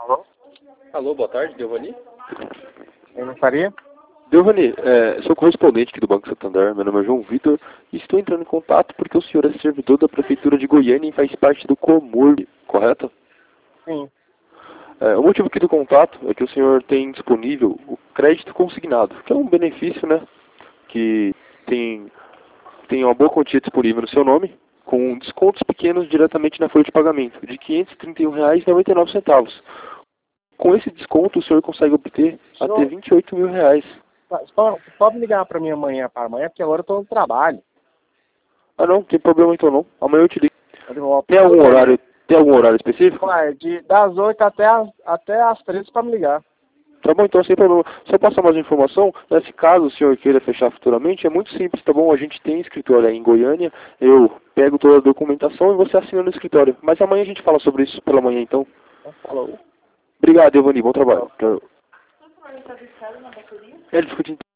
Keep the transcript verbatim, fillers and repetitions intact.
Alô? Alô, boa tarde, Delvani. Eu não faria? Delvani, é, sou correspondente aqui do Banco Santander, meu nome é João Vitor e estou entrando em contato porque o senhor é servidor da Prefeitura de Goiânia e faz parte do Comurb, correto? Sim. É, o motivo aqui do contato é que o senhor tem disponível o crédito consignado, que é um benefício, né, que tem, tem uma boa quantia disponível no seu nome, com descontos pequenos diretamente na folha de pagamento, de quinhentos e trinta e um reais e noventa e nove centavos. Com esse desconto, o senhor consegue obter Senhor, até vinte e oito mil reais. Só, pode me ligar para mim amanhã, para amanhã, porque agora eu estou no trabalho. Ah, não, não tem problema então não. Amanhã eu te ligo. Eu Tem algum horário, tem algum horário específico? Ué, de, das oito até as, até as treze para me ligar. Tá bom, então sem problema. Só passar mais informação, nesse caso o senhor queira fechar futuramente, é muito simples, tá bom? A gente tem escritório aí em Goiânia, eu pego toda a documentação e você assina no escritório. Mas amanhã a gente fala sobre isso pela manhã então. Falou. Obrigado, Evani, bom trabalho. Falou. É, discutindo.